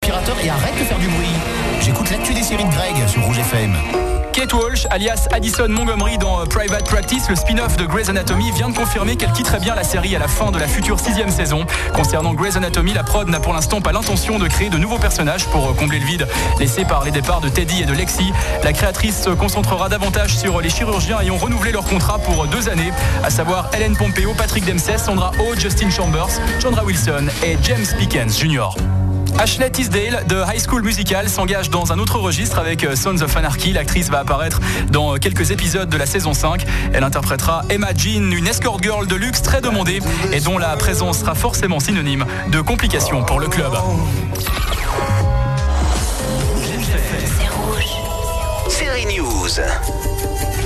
l'aspirateur et arrête de faire du bruit. J'écoute l'actu des séries de Greg sur Rouge FM. Kate Walsh, alias Addison Montgomery dans Private Practice, le spin-off de Grey's Anatomy, vient de confirmer qu'elle quitterait bien la série à la fin de la future 6e saison. Concernant Grey's Anatomy, la prod n'a pour l'instant pas l'intention de créer de nouveaux personnages pour combler le vide laissé par les départs de Teddy et de Lexi. La créatrice se concentrera davantage sur les chirurgiens ayant renouvelé leur contrat pour 2 années, à savoir Ellen Pompeo, Patrick Dempsey, Sandra Oh, Justin Chambers, Chandra Wilson et James Pickens Jr. Ashley Tisdale de High School Musical s'engage dans un autre registre avec Sons of Anarchy. L'actrice va apparaître dans quelques épisodes de la saison 5. Elle interprétera Emma Jean, une escort girl de luxe très demandée et dont la présence sera forcément synonyme de complications pour le club. Série News.